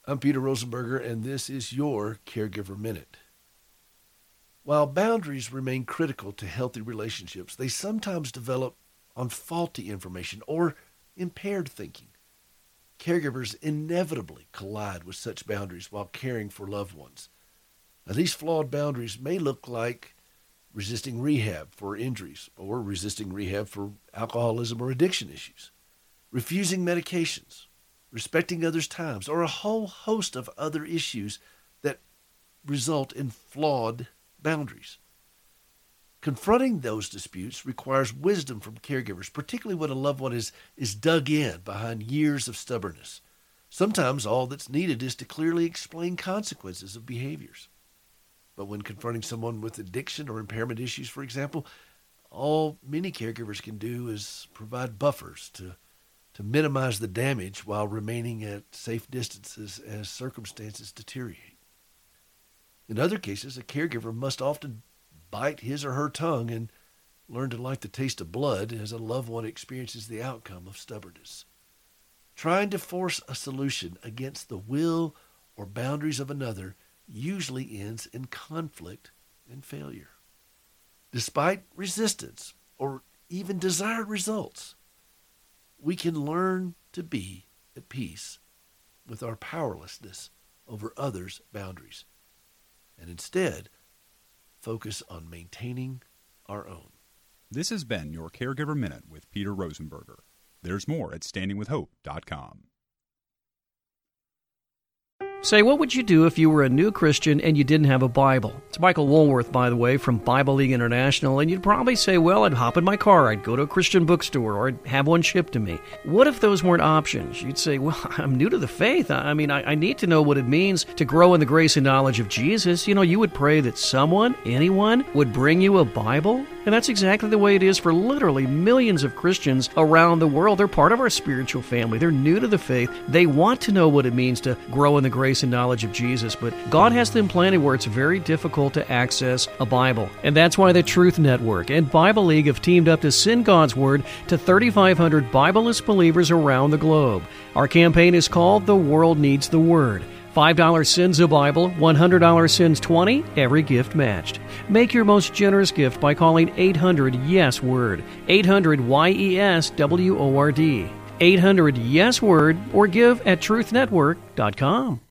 I'm Peter Rosenberger, and this is your Caregiver Minute. While boundaries remain critical to healthy relationships, they sometimes develop on faulty information or impaired thinking. Caregivers inevitably collide with such boundaries while caring for loved ones. Now, these flawed boundaries may look like resisting rehab for injuries or resisting rehab for alcoholism or addiction issues, refusing medications, respecting others' times, or a whole host of other issues that result in flawed boundaries. Confronting those disputes requires wisdom from caregivers, particularly when a loved one is dug in behind years of stubbornness. Sometimes all that's needed is to clearly explain consequences of behaviors. But when confronting someone with addiction or impairment issues, for example, all many caregivers can do is provide buffers to minimize the damage while remaining at safe distances as circumstances deteriorate. In other cases, a caregiver must often bite his or her tongue and learn to like the taste of blood as a loved one experiences the outcome of stubbornness. Trying to force a solution against the will or boundaries of another usually ends in conflict and failure. Despite resistance or even desired results, we can learn to be at peace with our powerlessness over others' boundaries and instead focus on maintaining our own. This has been your Caregiver Minute with Peter Rosenberger. There's more at standingwithhope.com. Say, what would you do if you were a new Christian and you didn't have a Bible? It's Michael Woolworth, by the way, from Bible League International, and you'd probably say, well, I'd hop in my car, I'd go to a Christian bookstore, or I'd have one shipped to me. What if those weren't options? You'd say, well, I'm new to the faith. I need to know what it means to grow in the grace and knowledge of Jesus. You would pray that someone, anyone, would bring you a Bible. And that's exactly the way it is for literally millions of Christians around the world. They're part of our spiritual family. They're new to the faith. They want to know what it means to grow in the grace and knowledge of Jesus. But God has them planted where it's very difficult to access a Bible. And that's why the Truth Network and Bible League have teamed up to send God's Word to 3,500 Bibleless believers around the globe. Our campaign is called The World Needs the Word. $5 sends a Bible, $100 sends 20, every gift matched. Make your most generous gift by calling 800-YES-WORD, 800-YES-WORD, 800-YES-WORD, or give at truthnetwork.com.